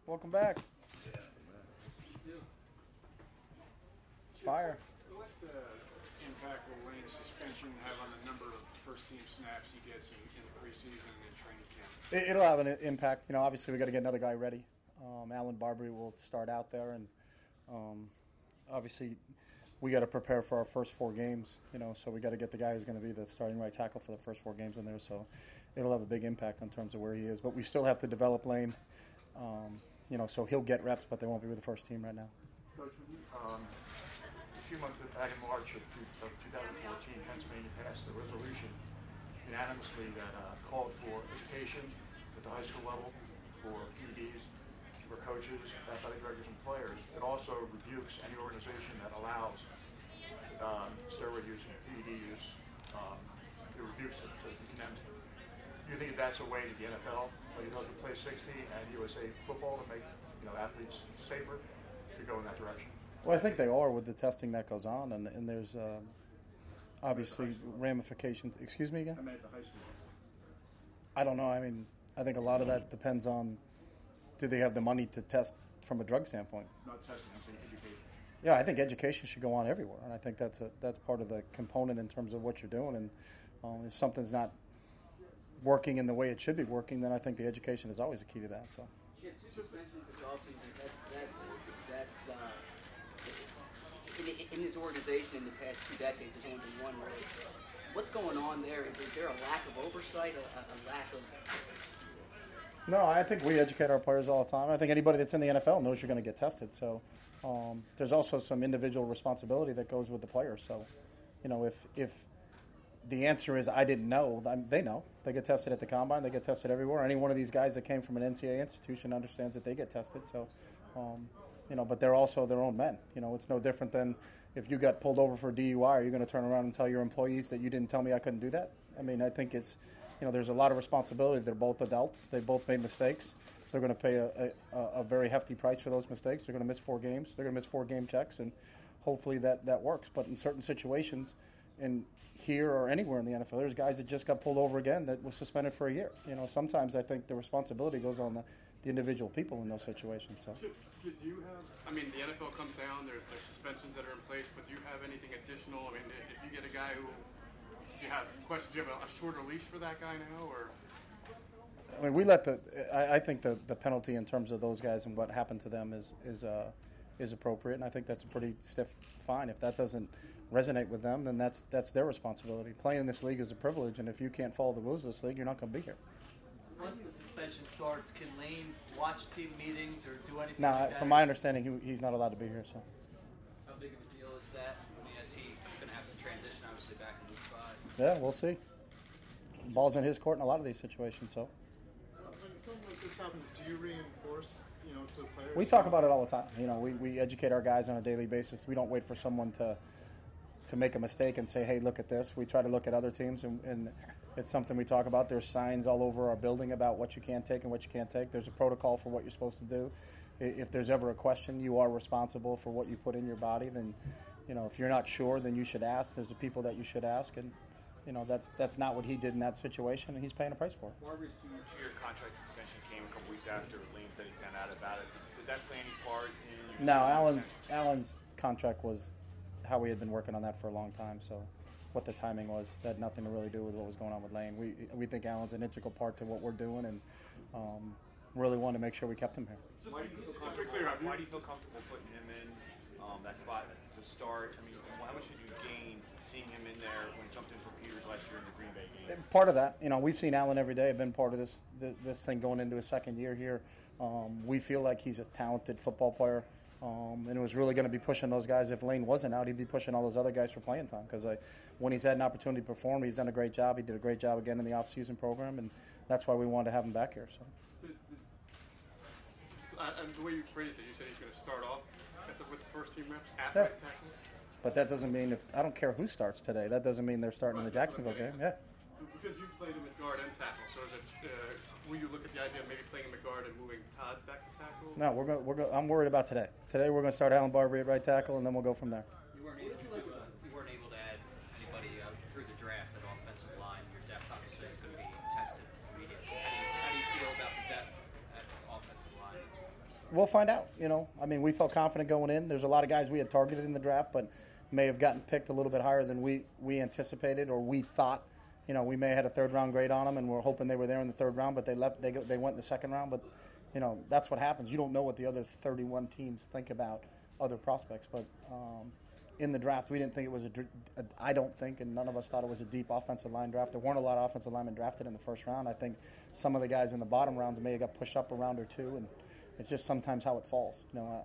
Welcome back. Fire. What impact will Lane's suspension have on the number of first-team snaps he gets in the preseason and training camp? It'll have an impact. Obviously we got to get another guy ready. Alan Barbary will start out there, and obviously we got to prepare for our first 4 games. So we got to get the guy who's going to be the starting right tackle for the first 4 games in there. So it'll have a big impact in terms of where he is. But we still have to develop Lane. So he'll get reps, but they won't be with the first team right now. Coach, a few months back in March of 2014, Pennsylvania passed a resolution unanimously that called for education at the high school level for PEDs, for coaches, athletic directors, and players. It also rebukes any organization that allows steroid use and PED use. It rebukes it, so it condemns it. Do you think that's a way to the NFL, like it does with Play 60 and USA Football, to make athletes safer, to go in that direction? Well, I think they are with the testing that goes on, and there's obviously ramifications. Excuse me again? I meant the high school. I don't know. I think a lot of that depends on, do they have the money to test from a drug standpoint? Not testing, I'm saying education. Yeah, I think education should go on everywhere, and I think that's part of the component in terms of what you're doing. And if something's not working in the way it should be working, then I think the education is always a key to that. So. Yeah, 2 suspensions this offseason. That's in this organization in the past 2 decades, there's only been one really. What's going on there? Is there a lack of oversight, a lack of? No, I think we educate our players all the time. I think anybody that's in the NFL knows you're going to get tested. So there's also some individual responsibility that goes with the players. So, if the answer is I didn't know, they know. They get tested at the combine. They get tested everywhere. Any one of these guys that came from an NCAA institution understands that they get tested. So, but they're also their own men. It's no different than if you got pulled over for a DUI. Are you going to turn around and tell your employees that you didn't tell me I couldn't do that? I think it's, there's a lot of responsibility. They're both adults. They both made mistakes. They're going to pay a very hefty price for those mistakes. They're going to miss 4 games. They're going to miss 4 game checks, and hopefully that works. But in certain situations, and here or anywhere in the NFL, there's guys that just got pulled over again that was suspended for a year. Sometimes I think the responsibility goes on the individual people in those situations. So, do you have? The NFL comes down. There's suspensions that are in place, but do you have anything additional? If you get a guy who, do you have questions? Do you have a shorter leash for that guy now, or? We let I think the penalty in terms of those guys and what happened to them is appropriate, and I think that's a pretty stiff fine. If that doesn't resonate with them, then that's their responsibility. Playing in this league is a privilege, and if you can't follow the rules of this league, you're not going to be here. Once the suspension starts, can Lane watch team meetings or do anything No, like that? from my understanding, he's not allowed to be here. So. How big of a deal is that? As he's going to have to transition, obviously, back in week 5. Yeah, we'll see. Ball's in his court in a lot of these situations. So. When something like this happens, do you reinforce, to players? We talk about it all the time. We educate our guys on a daily basis. We don't wait for someone to make a mistake and say, hey, look at this. We try to look at other teams, and it's something we talk about. There's signs all over our building about what you can take and what you can't take. There's a protocol for what you're supposed to do. If there's ever a question, you are responsible for what you put in your body. Then, if you're not sure, then you should ask. There's the people that you should ask, and that's not what he did in that situation, and he's paying a price for it. Barber's 2-year contract extension came a couple weeks after Lane said he found out about it. Did that play any part in? No, Alan's contract was how we had been working on that for a long time. So, what the timing was that had nothing to really do with what was going on with Lane. We think Alan's an integral part to what we're doing, and really wanted to make sure we kept him here. Why do you feel comfortable putting him in that spot to start? How much did you gain seeing him in there when he jumped in for Peters last year in the Green Bay game? Part of that, we've seen Alan every day. I've been part of this thing going into his second year here. We feel like he's a talented football player. And it was really going to be pushing those guys. If Lane wasn't out, he'd be pushing all those other guys for playing time. Because when he's had an opportunity to perform, he's done a great job. He did a great job again in the off-season program, and that's why we wanted to have him back here. So. And the way you phrased it, you said he's going to start off with the first team reps at Yeah. right tackle. But that doesn't mean I don't care who starts today. That doesn't mean they're starting in the Jacksonville game. Yeah. Because you played him at guard and tackle, so is it? Will you look at the idea of maybe playing him at guard and moving Todd back to tackle? No, I'm worried about today. Today we're going to start Alan Barbary at right tackle, and then we'll go from there. You weren't able to add anybody through the draft at offensive line. Your depth obviously is going to be tested immediately. How do you feel about the depth at offensive line? we'll find out. I mean, we felt confident going in. There's a lot of guys we had targeted in the draft, but may have gotten picked a little bit higher than we anticipated or we thought. We may have had a third-round grade on them, and we're hoping they were there in the third round, but they left. They went in the second round. But that's what happens. You don't know what the other 31 teams think about other prospects. But in the draft, we didn't think it was I don't think, and none of us thought it was a deep offensive line draft. There weren't a lot of offensive linemen drafted in the first round. I think some of the guys in the bottom rounds may have got pushed up a round or two, and it's just sometimes how it falls.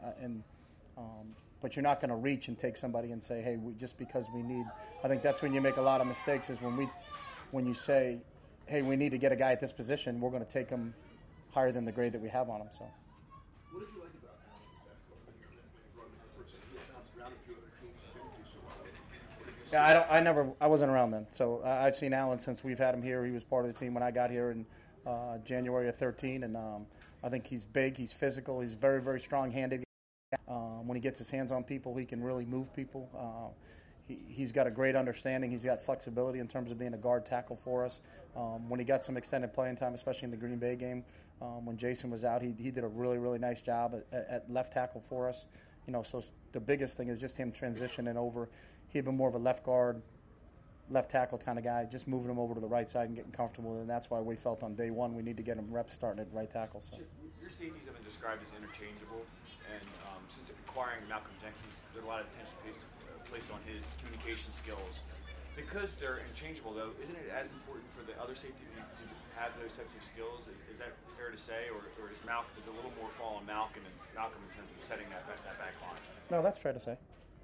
But you're not going to reach and take somebody and say, hey, just because we need. I think that's when you make a lot of mistakes is when you say, hey, we need to get a guy at this position, we're going to take him higher than the grade that we have on him. So. What did you like about Allen when you brought him in the first time? He had bounced around a few other teams and didn't do so well. What did you see? I wasn't around then. So I've seen Allen since we've had him here. He was part of the team when I got here in January of 13. And I think he's big, he's physical, he's very, very strong-handed. When he gets his hands on people, he can really move people. He's got a great understanding. He's got flexibility in terms of being a guard tackle for us. When he got some extended playing time, especially in the Green Bay game, when Jason was out, he did a really, really nice job at left tackle for us. So the biggest thing is just him transitioning over. He'd been more of a left guard, left tackle kind of guy, just moving him over to the right side and getting comfortable. And that's why we felt on day one we need to get him reps starting at right tackle. So your safeties have been described as interchangeable, and since acquiring Malcolm Jenkins, there's a lot of attention placed on his communication skills. Because they're interchangeable, though, isn't it as important for the other safety to have those types of skills? Is that fair to say, or does a little more fall on Malcolm in terms of setting that back line? No, that's fair to say.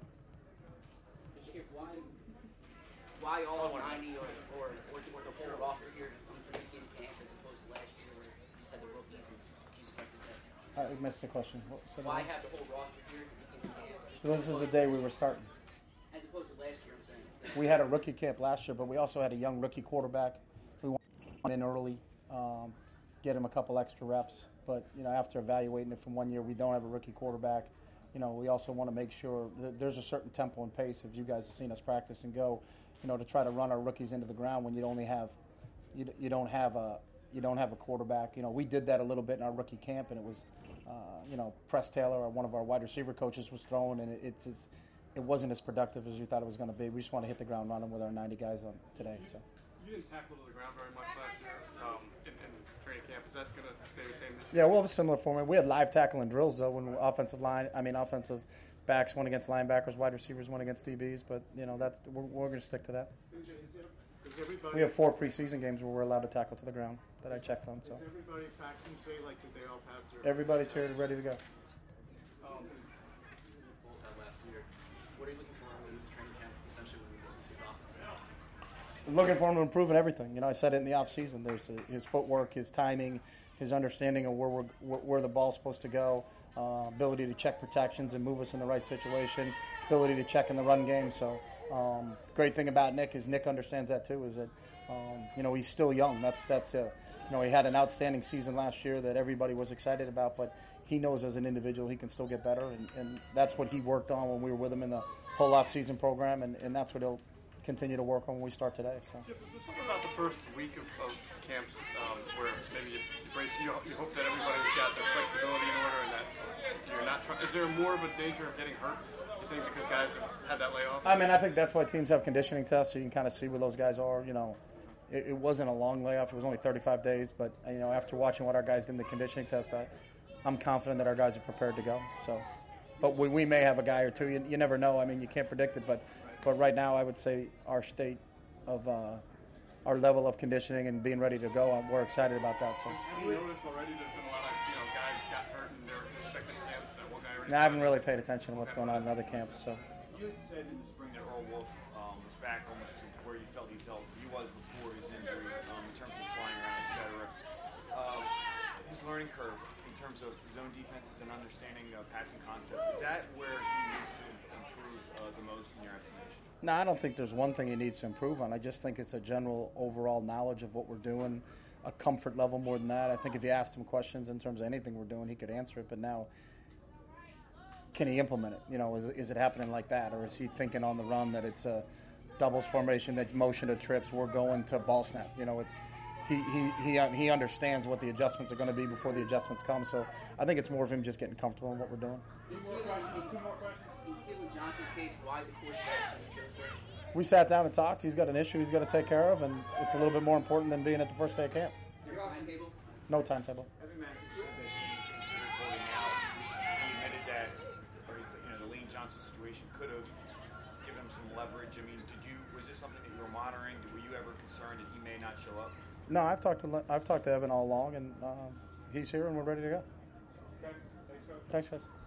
Why all 90 or the whole roster here in today's game camp as opposed to last year where you just had the rookies and you selected that? I missed the question. Why have the whole roster here in camp? This is the day we were starting. As opposed to last year, I'm saying. We had a rookie camp last year, but we also had a young rookie quarterback. We went in early, get him a couple extra reps. But, after evaluating it from 1 year, we don't have a rookie quarterback. We also want to make sure that there's a certain tempo and pace, if you guys have seen us practice and go, to try to run our rookies into the ground when you don't have a quarterback. We did that a little bit in our rookie camp, and it was, Press Taylor, or one of our wide receiver coaches, was throwing, and it wasn't as productive as we thought it was going to be. We just want to hit the ground running with our 90 guys on today. So. You didn't tackle to the ground very much last year in training camp. Is that going to stay the same this year? Yeah, we'll have a similar format. We had live tackling drills, though, when offensive backs went against linebackers, wide receivers went against DBs, but, we're going to stick to that. We have 4 preseason games where we're allowed to tackle to the ground that I checked on. So. Is everybody practicing today? Did they all pass their... Everybody's here ready to go. Bulls had last year. What are you looking for in this training camp, essentially, when this is his offense now? Looking for him to improve in everything. I said it in the offseason. There's his footwork, his timing, his understanding of where the ball's supposed to go, ability to check protections and move us in the right situation, ability to check in the run game. So great thing about Nick is Nick understands that too, is that, he's still young. He had an outstanding season last year that everybody was excited about, but he knows as an individual he can still get better, and that's what he worked on when we were with him in the whole off-season program, and that's what he'll continue to work on when we start today. So. Chip, is there something about the first week of camps where maybe you hope that everybody's got their flexibility in order and that you're not trying? Is there more of a danger of getting hurt, you think, because guys have had that layoff? I think that's why teams have conditioning tests, so you can kind of see where those guys are. It wasn't a long layoff. It was only 35 days, but, after watching what our guys did in the conditioning test, I'm confident that our guys are prepared to go. So, but we may have a guy or two. You never know. You can't predict it, but right now I would say our state of our level of conditioning and being ready to go, we're excited about that. So. Have you noticed already there's been a lot of guys got hurt in their respective camps? One guy already. I haven't really paid attention to what's going on in other camps. So. You had said in the spring that Earl Wolf was back almost to where you felt he was before his injury in terms of flying around, etc. His learning curve in terms of zone defenses and understanding passing concepts, is that where he needs to improve the most in your estimation? No, I don't think there's one thing he needs to improve on. I just think it's a general overall knowledge of what we're doing, a comfort level more than that. I think if you asked him questions in terms of anything we're doing, he could answer it. But now, can he implement it? Is it happening like that? Or is he thinking on the run that it's a doubles formation, that motion to trips, we're going to ball snap? he understands what the adjustments are going to be before the adjustments come. So I think it's more of him just getting comfortable in what we're doing. In Keelan Johnson's case, why the course that he chose there? We sat down and talked. He's got an issue he's got to take care of, and it's a little bit more important than being at the first day of camp. Is there a timetable? No timetable. Every man said that he considered holding out. He admitted that, or the Lane Johnson situation could have given him some leverage. I mean, was this something that you were monitoring? Were you ever concerned that he may not show up? No, I've talked to Evan all along, and he's here, and we're ready to go. Okay, thanks, Coach. Thanks, guys.